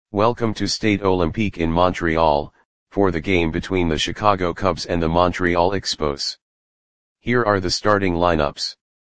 Welcome to Stade Olympique in Montreal, for the game between the Chicago Cubs and the Montreal Expos. Here are the starting lineups.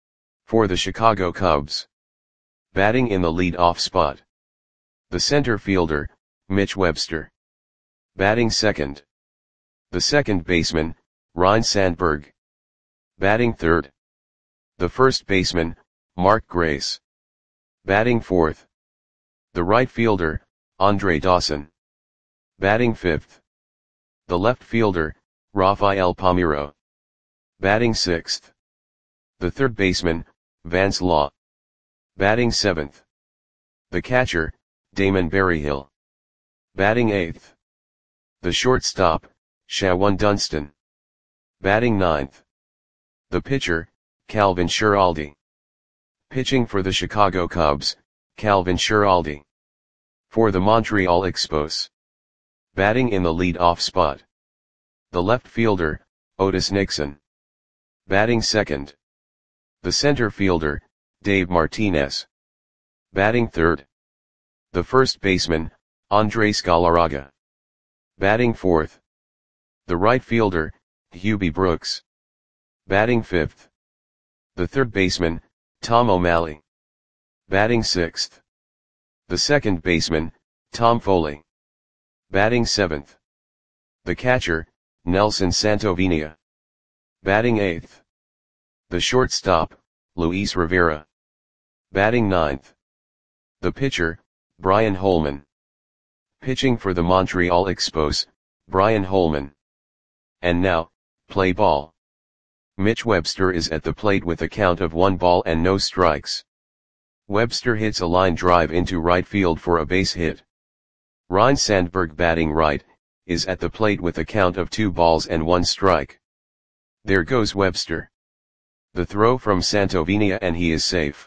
For the Chicago Cubs. Batting in the lead-off spot. The center fielder, Mitch Webster. Batting second. The second baseman, Ryne Sandberg. Batting third. The first baseman, Mark Grace. Batting fourth. The right fielder, Andre Dawson. Batting fifth. The left fielder, Rafael Palmeiro. Batting sixth. The third baseman, Vance Law. Batting seventh. The catcher, Damon Berryhill. Batting eighth. The shortstop, Shawon Dunston. Batting ninth. The pitcher, Calvin Schiraldi. Pitching for the Chicago Cubs, Calvin Schiraldi. For the Montreal Expos. Batting in the lead-off spot. The left fielder, Otis Nixon. Batting second. The center fielder, Dave Martinez. Batting third. The first baseman, Andres Galarraga. Batting fourth. The right fielder, Hubie Brooks. Batting fifth. The third baseman, Tom O'Malley. Batting sixth. The second baseman, Tom Foley. Batting seventh. The catcher, Nelson Santovenia. Batting eighth. The shortstop, Luis Rivera. Batting ninth. The pitcher, Brian Holman. Pitching for the Montreal Expos, Brian Holman. And now, play ball. Mitch Webster is at the plate with a count of 1 ball and no strikes. Webster hits a line drive into right field for a base hit. Ryne Sandberg, batting right, is at the plate with a count of 2 balls and 1 strike. There goes Webster. The throw from Santovenia and he is safe.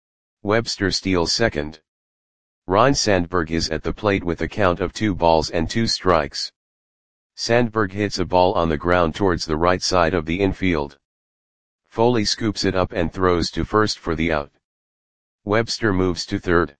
Webster steals second. Ryne Sandberg is at the plate with a count of 2 balls and 2 strikes. Sandberg hits a ball on the ground towards the right side of the infield. Foley scoops it up and throws to first for the out. Webster moves to third.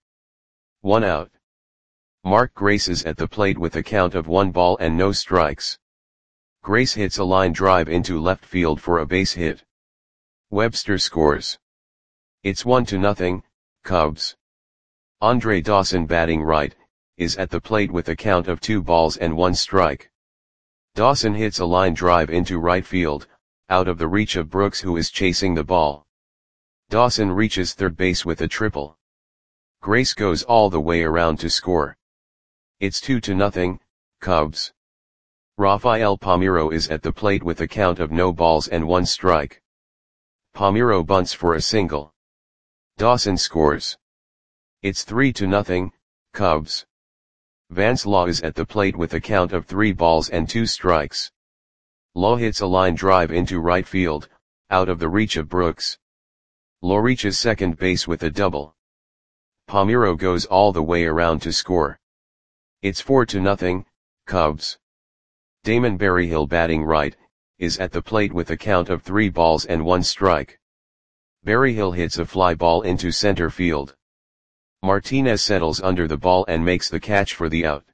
1 out. Mark Grace is at the plate with a count of 1 ball and no strikes. Grace hits a line drive into left field for a base hit. Webster scores. It's 1-0, Cubs. Andre Dawson, batting right, is at the plate with a count of 2 balls and 1 strike. Dawson hits a line drive into right field, out of the reach of Brooks, who is chasing the ball. Dawson reaches third base with a triple. Grace goes all the way around to score. It's 2-0, Cubs. Rafael Palmeiro is at the plate with a count of no balls and 1 strike. Palmeiro bunts for a single. Dawson scores. It's 3-0, Cubs. Vance Law is at the plate with a count of 3 balls and 2 strikes. Law hits a line drive into right field, out of the reach of Brooks. Law reaches second base with a double. Palmeiro goes all the way around to score. It's 4-0, Cubs. Damon Berryhill, batting right, is at the plate with a count of 3 balls and 1 strike. Berryhill hits a fly ball into center field. Martinez settles under the ball and makes the catch for the out.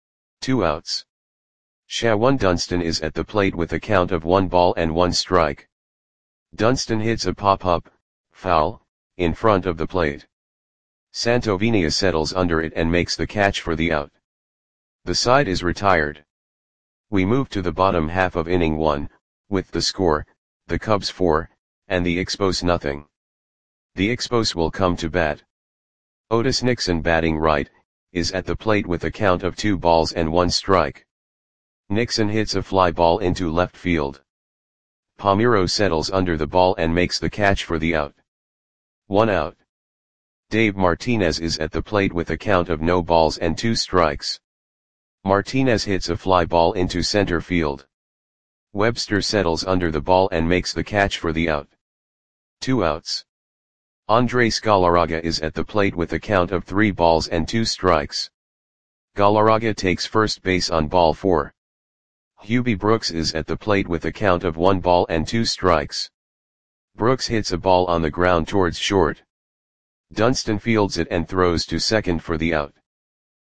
2 outs. Shawon Dunston is at the plate with a count of 1 ball and 1 strike. Dunston hits a pop-up, foul, in front of the plate. Santovenia settles under it and makes the catch for the out. The side is retired. We move to the bottom half of inning 1, with the score, the Cubs 4, and the Expos 0. The Expos will come to bat. Otis Nixon, batting right, is at the plate with a count of 2 balls and 1 strike. Nixon hits a fly ball into left field. Palmeiro settles under the ball and makes the catch for the out. 1 out. Dave Martinez is at the plate with a count of no balls and 2 strikes. Martinez hits a fly ball into center field. Webster settles under the ball and makes the catch for the out. 2 outs. Andres Galarraga is at the plate with a count of 3 balls and 2 strikes. Galarraga takes first base on ball 4. Hubie Brooks is at the plate with a count of 1 ball and 2 strikes. Brooks hits a ball on the ground towards short. Dunston fields it and throws to second for the out.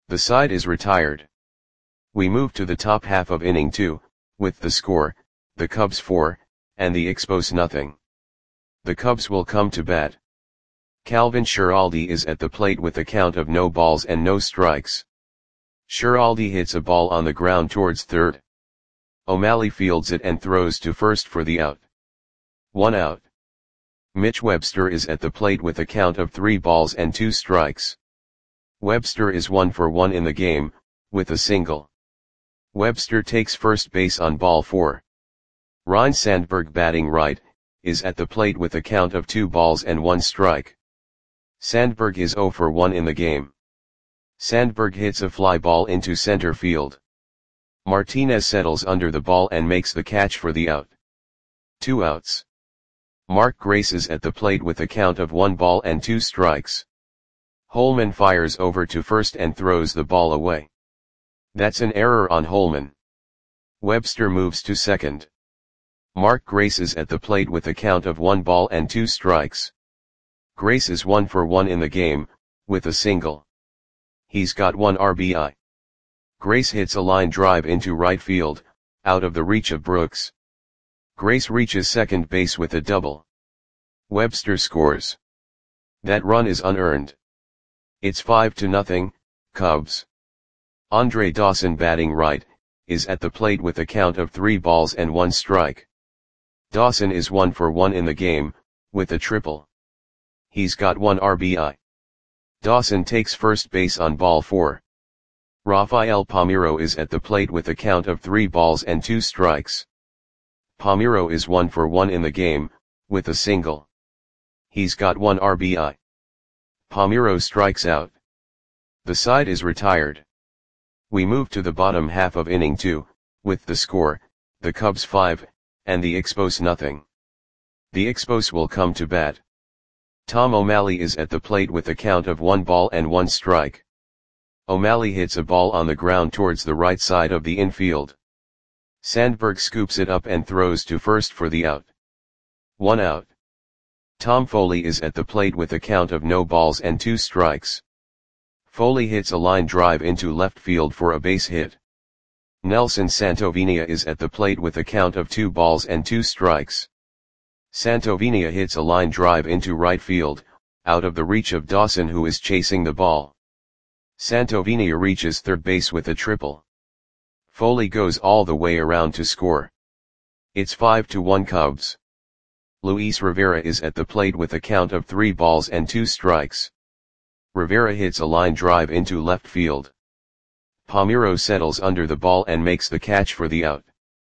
The side is retired. We move to the top half of inning 2, with the score, the Cubs 4, and the Expos nothing. The Cubs will come to bat. Calvin Schiraldi is at the plate with a count of no balls and no strikes. Schiraldi hits a ball on the ground towards third. O'Malley fields it and throws to first for the out. 1 out. Mitch Webster is at the plate with a count of 3 balls and 2 strikes. Webster is 1 for 1 in the game, with a single. Webster takes first base on ball 4. Ryne Sandberg, batting right, is at the plate with a count of 2 balls and 1 strike. Sandberg is 0 for 1 in the game. Sandberg hits a fly ball into center field. Martinez settles under the ball and makes the catch for the out. 2 outs. Mark Grace is at the plate with a count of 1 ball and 2 strikes. Holman fires over to first and throws the ball away. That's an error on Holman. Webster moves to second. Mark Grace is at the plate with a count of 1 ball and 2 strikes. Grace is 1 for 1 in the game, with a single. He's got 1 RBI. Grace hits a line drive into right field, out of the reach of Brooks. Grace reaches second base with a double. Webster scores. That run is unearned. It's 5-0, Cubs. Andre Dawson, batting right, is at the plate with a count of 3 balls and 1 strike. Dawson is 1 for 1 in the game, with a triple. He's got 1 RBI. Dawson takes first base on ball 4. Rafael Palmeiro is at the plate with a count of 3 balls and 2 strikes. Palmeiro is 1 for 1 in the game, with a single. He's got 1 RBI. Palmeiro strikes out. The side is retired. We move to the bottom half of inning 2, with the score, the Cubs 5, and the Expos nothing. The Expos will come to bat. Tom O'Malley is at the plate with a count of 1 ball and 1 strike. O'Malley hits a ball on the ground towards the right side of the infield. Sandberg scoops it up and throws to first for the out. 1 out. Tom Foley is at the plate with a count of no balls and 2 strikes. Foley hits a line drive into left field for a base hit. Nelson Santovenia is at the plate with a count of 2 balls and 2 strikes. Santovenia hits a line drive into right field, out of the reach of Dawson, who is chasing the ball. Santovenia reaches third base with a triple. Foley goes all the way around to score. It's 5-1 Cubs. Luis Rivera is at the plate with a count of 3 balls and 2 strikes. Rivera hits a line drive into left field. Palmeiro settles under the ball and makes the catch for the out.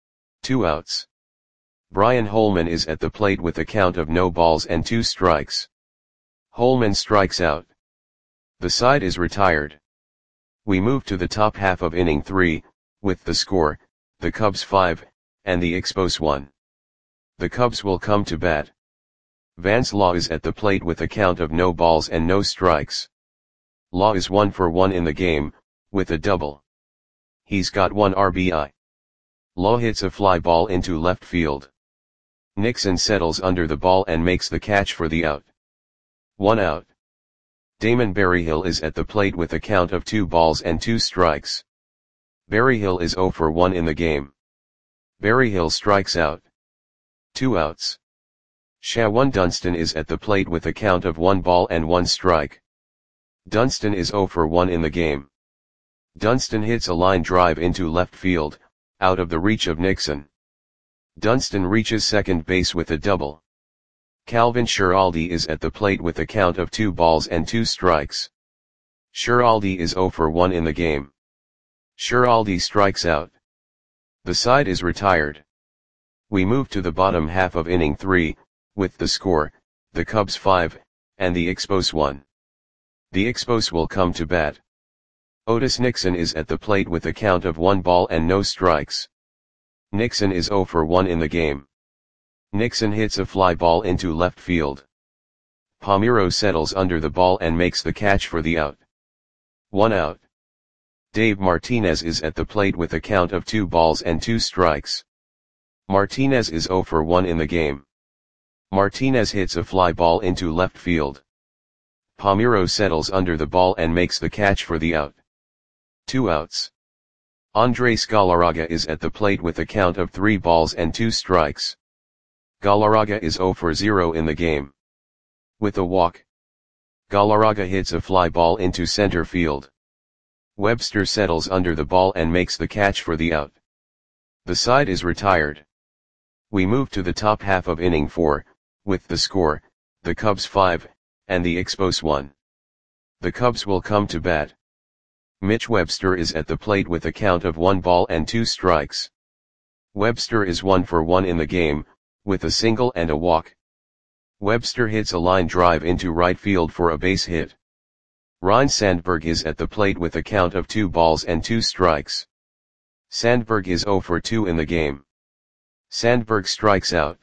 2 outs. Brian Holman is at the plate with a count of no balls and 2 strikes. Holman strikes out. The side is retired. We move to the top half of inning 3, with the score, the Cubs 5, and the Expos 1. The Cubs will come to bat. Vance Law is at the plate with a count of no balls and no strikes. Law is 1 for 1 in the game, with a double. He's got 1 RBI. Law hits a fly ball into left field. Nixon settles under the ball and makes the catch for the out. 1 out. Damon Berryhill is at the plate with a count of 2 balls and 2 strikes. Berryhill is 0 for 1 in the game. Berryhill strikes out. 2 outs. Shawan Dunston is at the plate with a count of 1 ball and 1 strike. Dunston is 0 for 1 in the game. Dunston hits a line drive into left field, out of the reach of Nixon. Dunston reaches second base with a double. Calvin Schiraldi is at the plate with a count of 2 balls and 2 strikes. Schiraldi is 0 for 1 in the game. Schiraldi strikes out. The side is retired. We move to the bottom half of inning 3, with the score, the Cubs 5, and the Expos 1. The Expos will come to bat. Otis Nixon is at the plate with a count of 1 ball and no strikes. Nixon is 0 for 1 in the game. Nixon hits a fly ball into left field. Palmeiro settles under the ball and makes the catch for the out. 1 out. Dave Martinez is at the plate with a count of 2 balls and 2 strikes. Martinez is 0 for 1 in the game. Martinez hits a fly ball into left field. Palmeiro settles under the ball and makes the catch for the out. 2 outs. Andres Galarraga is at the plate with a count of 3 balls and 2 strikes. Galarraga is 0 for 0 in the game. With a walk, Galarraga hits a fly ball into center field. Webster settles under the ball and makes the catch for the out. The side is retired. We move to the top half of inning 4, with the score, the Cubs 5, and the Expos 1. The Cubs will come to bat. Mitch Webster is at the plate with a count of 1 ball and 2 strikes. Webster is 1 for 1 in the game, with a single and a walk. Webster hits a line drive into right field for a base hit. Ryne Sandberg is at the plate with a count of 2 balls and 2 strikes. Sandberg is 0 for 2 in the game. Sandberg strikes out.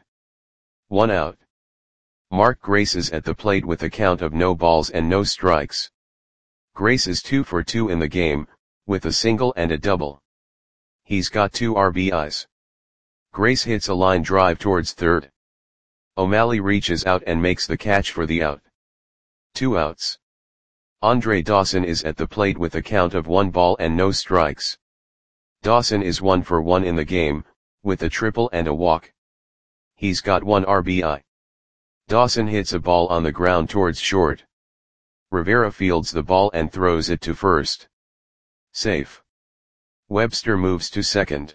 1 out. Mark Grace is at the plate with a count of no balls and no strikes. Grace is 2 for 2 in the game, with a single and a double. He's got 2 RBIs. Grace hits a line drive towards third. O'Malley reaches out and makes the catch for the out. 2 outs. Andre Dawson is at the plate with a count of 1 ball and no strikes. Dawson is 1 for 1 in the game, with a triple and a walk. He's got 1 RBI. Dawson hits a ball on the ground towards short. Rivera fields the ball and throws it to first. Safe. Webster moves to second.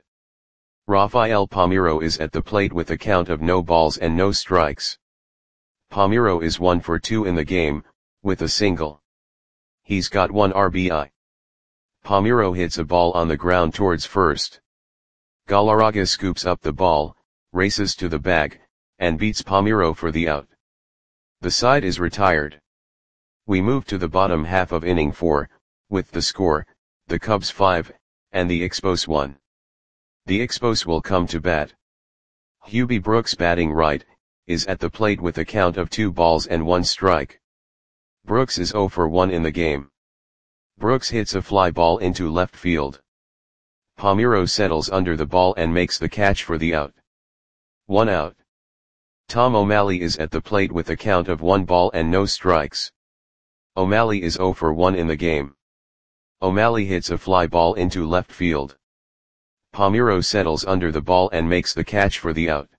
Rafael Palmeiro is at the plate with a count of no balls and no strikes. Palmeiro is 1 for 2 in the game, with a single. He's got 1 RBI. Palmeiro hits a ball on the ground towards first. Galarraga scoops up the ball, races to the bag, and beats Palmeiro for the out. The side is retired. We move to the bottom half of inning 4, with the score, the Cubs 5, and the Expos 1. The Expos will come to bat. Hubie Brooks, batting right, is at the plate with a count of 2 balls and 1 strike. Brooks is 0 for 1 in the game. Brooks hits a fly ball into left field. Palmeiro settles under the ball and makes the catch for the out. 1 out. Tom O'Malley is at the plate with a count of 1 ball and no strikes. O'Malley is 0 for 1 in the game. O'Malley hits a fly ball into left field. Palmeiro settles under the ball and makes the catch for the out.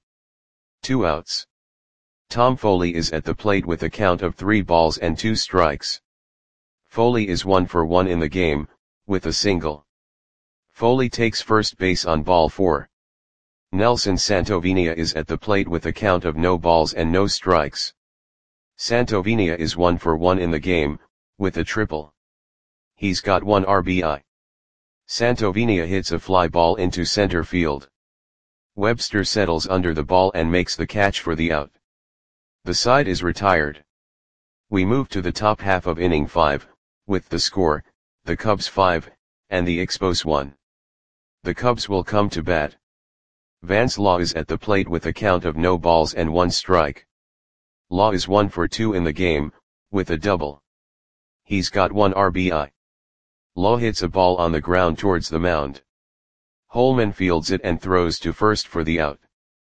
2 outs. Tom Foley is at the plate with a count of 3 balls and 2 strikes. Foley is 1 for 1 in the game, with a single. Foley takes first base on ball 4. Nelson Santovenia is at the plate with a count of no balls and no strikes. Santovenia is 1 for 1 in the game, with a triple. He's got 1 RBI. Santovenia hits a fly ball into center field. Webster settles under the ball and makes the catch for the out. The side is retired. We move to the top half of inning 5, with the score, the Cubs 5, and the Expos 1. The Cubs will come to bat. Vance Law is at the plate with a count of no balls and 1 strike. Law is 1 for 2 in the game, with a double. He's got 1 RBI. Law hits a ball on the ground towards the mound. Holman fields it and throws to first for the out.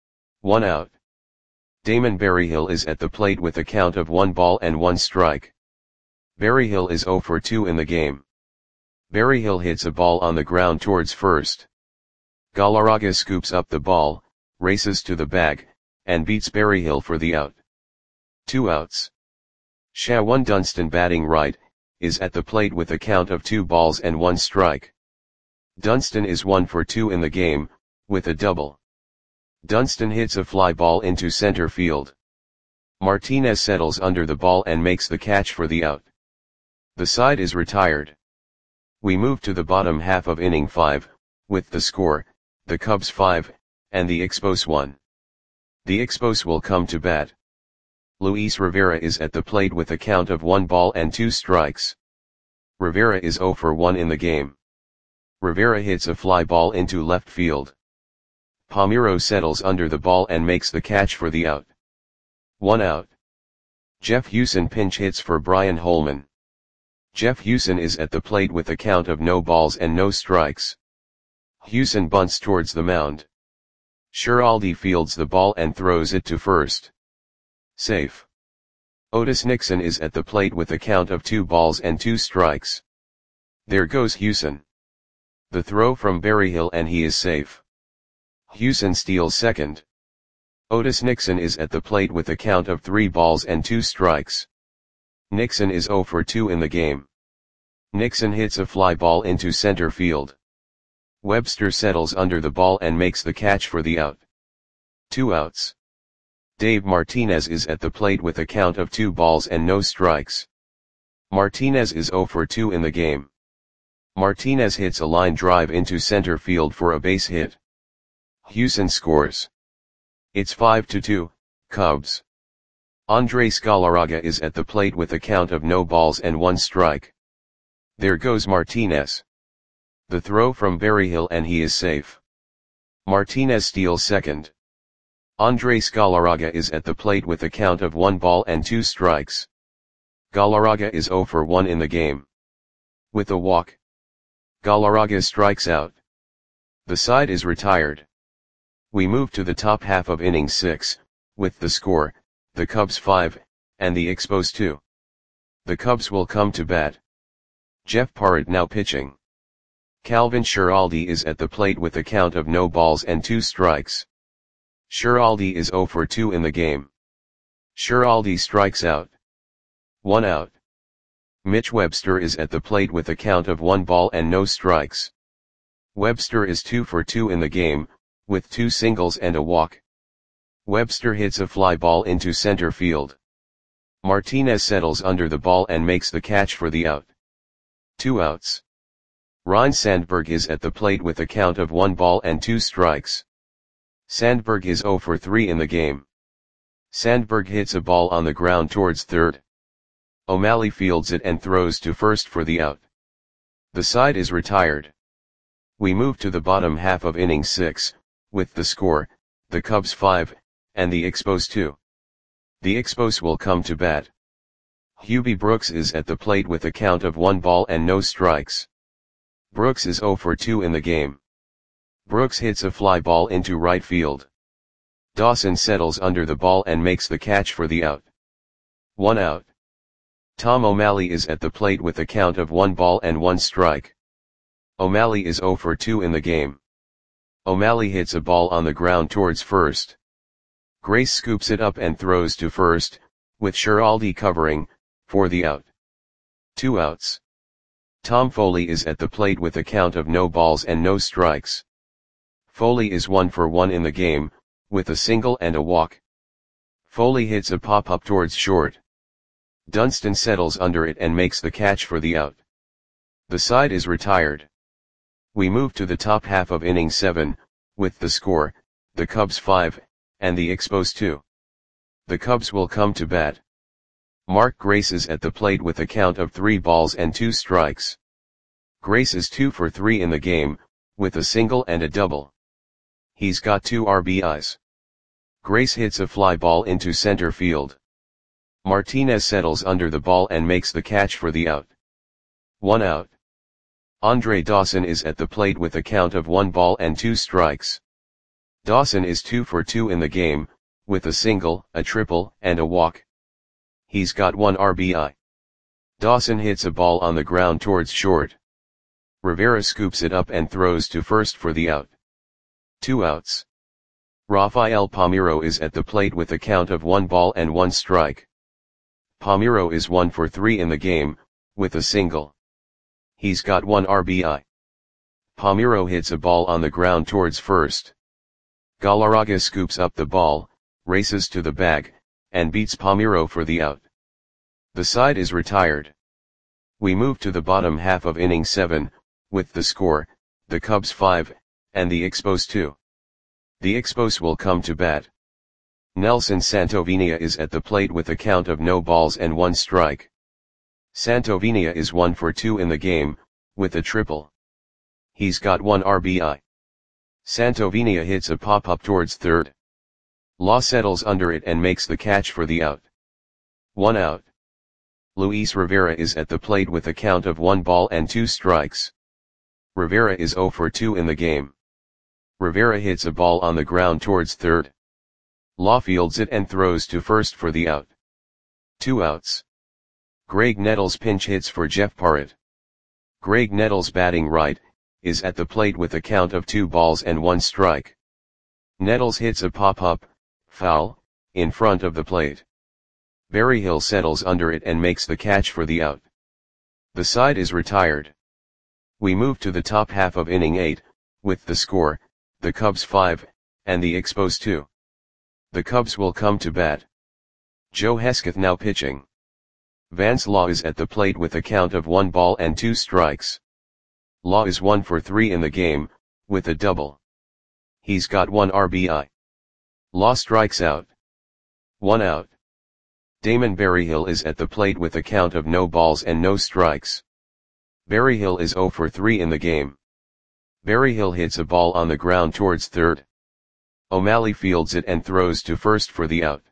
1 out. Damon Berryhill is at the plate with a count of 1 ball and 1 strike. Berryhill is 0 for 2 in the game. Berryhill hits a ball on the ground towards first. Galarraga scoops up the ball, races to the bag, and beats Berryhill for the out. 2 outs. Shawan Dunston, batting right, is at the plate with a count of 2 balls and 1 strike. Dunston is 1 for 2 in the game, with a double. Dunston hits a fly ball into center field. Martinez settles under the ball and makes the catch for the out. The side is retired. We move to the bottom half of inning 5, with the score, the Cubs 5, and the Expos 1. The Expos will come to bat. Luis Rivera is at the plate with a count of 1 ball and 2 strikes. Rivera is 0 for 1 in the game. Rivera hits a fly ball into left field. Palmeiro settles under the ball and makes the catch for the out. 1 out. Jeff Hewson pinch hits for Brian Holman. Jeff Hewson is at the plate with a count of no balls and no strikes. Hewson bunts towards the mound. Schiraldi fields the ball and throws it to first. Safe. Otis Nixon is at the plate with a count of 2 balls and 2 strikes. There goes Hewson. The throw from Berryhill and he is safe. Hewson steals second. Otis Nixon is at the plate with a count of 3 balls and 2 strikes. Nixon is 0 for 2 in the game. Nixon hits a fly ball into center field. Webster settles under the ball and makes the catch for the out. 2 outs. Dave Martinez is at the plate with a count of 2 balls and no strikes. Martinez is 0 for 2 in the game. Martinez hits a line drive into center field for a base hit. Hewson scores. It's 5-2, Cubs. Andres Galarraga is at the plate with a count of no balls and 1 strike. There goes Martinez. The throw from Berryhill and he is safe. Martinez steals second. Andres Galarraga is at the plate with a count of 1 ball and 2 strikes. Galarraga is 0 for 1 in the game. With a walk, Galarraga strikes out. The side is retired. We move to the top half of inning 6, with the score, the Cubs 5, and the Expos 2. The Cubs will come to bat. Jeff Parrott now pitching. Calvin Schiraldi is at the plate with a count of no balls and 2 strikes. Schiraldi is 0 for 2 in the game. Schiraldi strikes out. 1 out. Mitch Webster is at the plate with a count of 1 ball and no strikes. Webster is 2 for 2 in the game, with 2 singles and a walk. Webster hits a fly ball into center field. Martinez settles under the ball and makes the catch for the out. 2 outs. Ryne Sandberg is at the plate with a count of 1 ball and 2 strikes. Sandberg is 0 for 3 in the game. Sandberg hits a ball on the ground towards third. O'Malley fields it and throws to first for the out. The side is retired. We move to the bottom half of inning 6, with the score, the Cubs 5, and the Expos 2. The Expos will come to bat. Hubie Brooks is at the plate with a count of 1 ball and no strikes. Brooks is 0 for 2 in the game. Brooks hits a fly ball into right field. Dawson settles under the ball and makes the catch for the out. 1 out. Tom O'Malley is at the plate with a count of 1 ball and 1 strike. O'Malley is 0 for 2 in the game. O'Malley hits a ball on the ground towards first. Grace scoops it up and throws to first, with Schiraldi covering, for the out. 2 outs. Tom Foley is at the plate with a count of no balls and no strikes. Foley is 1 for 1 in the game, with a single and a walk. Foley hits a pop-up towards short. Dunston settles under it and makes the catch for the out. The side is retired. We move to the top half of inning 7, with the score, the Cubs 5, and the Expos 2. The Cubs will come to bat. Mark Grace is at the plate with a count of 3 balls and 2 strikes. Grace is 2 for 3 in the game, with a single and a double. He's got 2 RBIs. Grace hits a fly ball into center field. Martinez settles under the ball and makes the catch for the out. 1 out. Andre Dawson is at the plate with a count of 1 ball and 2 strikes. Dawson is 2 for 2 in the game, with a single, a triple, and a walk. He's got 1 RBI. Dawson hits a ball on the ground towards short. Rivera scoops it up and throws to first for the out. 2 outs. Rafael Palmeiro is at the plate with a count of 1 ball and 1 strike. Palmeiro is 1 for 3 in the game, with a single. He's got 1 RBI. Palmeiro hits a ball on the ground towards first. Galarraga scoops up the ball, races to the bag, and beats Palmeiro for the out. The side is retired. We move to the bottom half of inning 7, with the score, the Cubs 5, and the Expos 2. The Expos will come to bat. Nelson Santovenia is at the plate with a count of no balls and 1 strike. Santovenia is 1 for 2 in the game, with a triple. He's got 1 RBI. Santovenia hits a pop-up towards third. Law settles under it and makes the catch for the out. 1 out. Luis Rivera is at the plate with a count of 1 ball and 2 strikes. Rivera is 0 for 2 in the game. Rivera hits a ball on the ground towards third. Law fields it and throws to first for the out. 2 outs. Greg Nettles pinch hits for Jeff Parrott. Greg Nettles batting right, is at the plate with a count of 2 balls and 1 strike. Nettles hits a pop-up, foul, in front of the plate. Berryhill settles under it and makes the catch for the out. The side is retired. We move to the top half of inning 8, with the score, the Cubs 5, and the Expos 2. The Cubs will come to bat. Joe Hesketh now pitching. Vance Law is at the plate with a count of 1 ball and 2 strikes. Law is 1 for 3 in the game, with a double. He's got 1 RBI. Law strikes out. 1 out. Damon Berryhill is at the plate with a count of no balls and no strikes. Berryhill is 0 for 3 in the game. Berryhill hits a ball on the ground towards third. O'Malley fields it and throws to first for the out.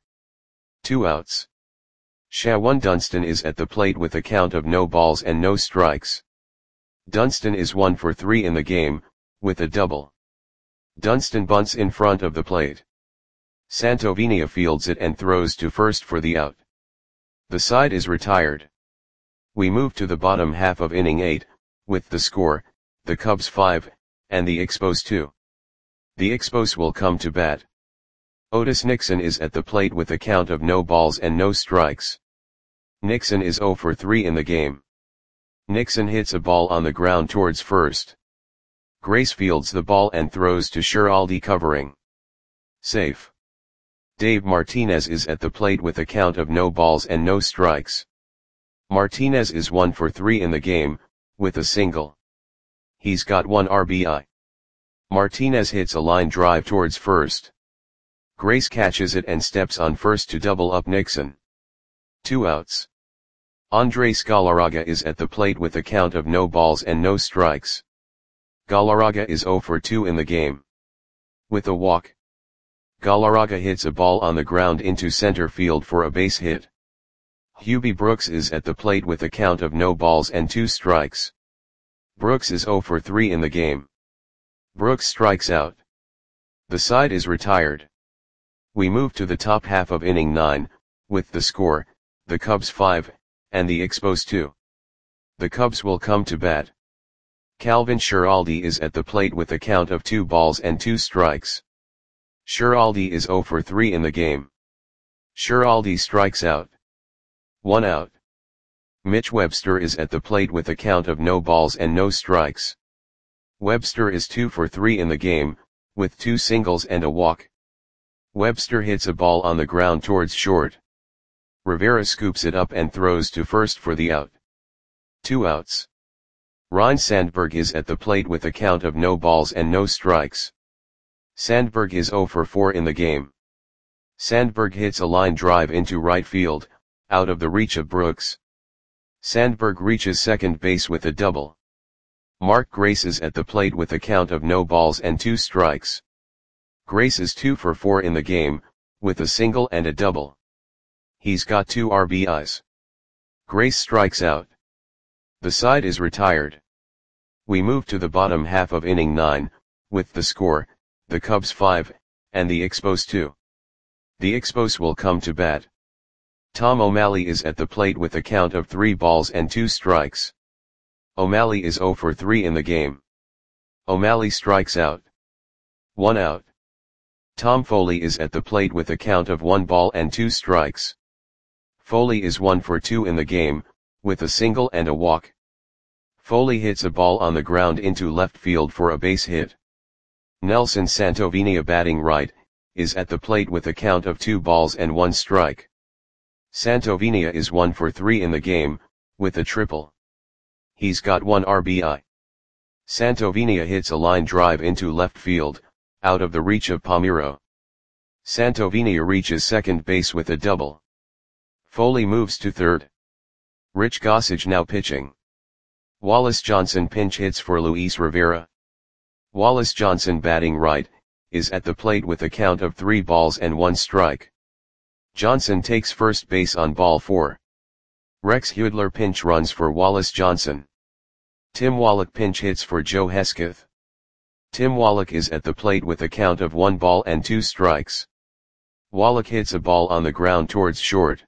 2 outs. Shawan Dunston is at the plate with a count of no balls and no strikes. Dunston is 1 for 3 in the game, with a double. Dunston bunts in front of the plate. Santovenia fields it and throws to first for the out. The side is retired. We move to the bottom half of inning 8, with the score, the Cubs 5, and the Expos 2. The Expos will come to bat. Otis Nixon is at the plate with a count of no balls and no strikes. Nixon is 0 for 3 in the game. Nixon hits a ball on the ground towards first. Grace fields the ball and throws to Schiraldi covering. Safe. Dave Martinez is at the plate with a count of no balls and no strikes. Martinez is 1 for 3 in the game, with a single. He's got 1 RBI. Martinez hits a line drive towards first. Grace catches it and steps on first to double up Nixon. 2 outs. Andres Galarraga is at the plate with a count of no balls and no strikes. Galarraga is 0 for 2 in the game. With a walk. Galarraga hits a ball on the ground into center field for a base hit. Hubie Brooks is at the plate with a count of no balls and 2 strikes. Brooks is 0 for 3 in the game. Brooks strikes out. The side is retired. We move to the top half of inning 9, with the score, the Cubs 5, and the Expos 2. The Cubs will come to bat. Calvin Schiraldi is at the plate with a count of 2 balls and 2 strikes. Schiraldi is 0 for 3 in the game. Schiraldi strikes out. 1 out. Mitch Webster is at the plate with a count of no balls and no strikes. Webster is 2 for 3 in the game, with 2 singles and a walk. Webster hits a ball on the ground towards short. Rivera scoops it up and throws to first for the out. 2 outs. Ryne Sandberg is at the plate with a count of no balls and no strikes. Sandberg is 0 for 4 in the game. Sandberg hits a line drive into right field, out of the reach of Brooks. Sandberg reaches second base with a double. Mark Grace is at the plate with a count of no balls and 2 strikes. Grace is 2 for 4 in the game, with a single and a double. He's got 2 RBIs. Grace strikes out. The side is retired. We move to the bottom half of inning 9, with the score, the Cubs 5, and the Expos 2. The Expos will come to bat. Tom O'Malley is at the plate with a count of 3 balls and 2 strikes. O'Malley is 0 for 3 in the game. O'Malley strikes out. 1 out. Tom Foley is at the plate with a count of 1 ball and 2 strikes. Foley is 1 for 2 in the game, with a single and a walk. Foley hits a ball on the ground into left field for a base hit. Nelson Santovenia batting right, is at the plate with a count of 2 balls and 1 strike. Santovenia is 1 for 3 in the game, with a triple. He's got 1 RBI. Santovenia hits a line drive into left field, out of the reach of Palmeiro. Santovenia reaches second base with a double. Foley moves to third. Rich Gossage now pitching. Wallace Johnson pinch hits for Luis Rivera. Wallace Johnson batting right, is at the plate with a count of 3 balls and 1 strike. Johnson takes first base on ball 4. Rex Hudler pinch runs for Wallace Johnson. Tim Wallach pinch hits for Joe Hesketh. Tim Wallach is at the plate with a count of 1 ball and 2 strikes. Wallach hits a ball on the ground towards short.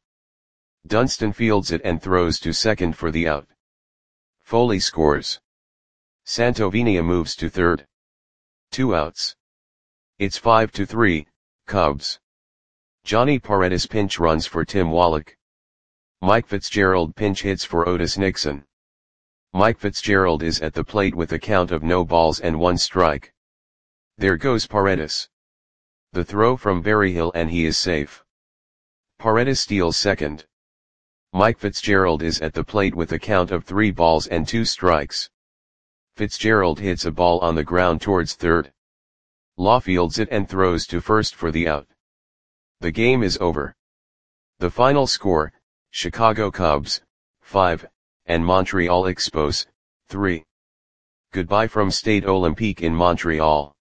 Dunston fields it and throws to second for the out. Foley scores. Santovenia moves to third. 2 outs. It's 5-3, Cubs. Johnny Paredes pinch runs for Tim Wallach. Mike Fitzgerald pinch hits for Otis Nixon. Mike Fitzgerald is at the plate with a count of no balls and 1 strike. There goes Paredes. The throw from Berryhill and he is safe. Paredes steals second. Mike Fitzgerald is at the plate with a count of 3 balls and 2 strikes. Fitzgerald hits a ball on the ground towards third. Law fields it and throws to first for the out. The game is over. The final score, Chicago Cubs, 5, and Montreal Expos, 3. Goodbye from Stade Olympique in Montreal.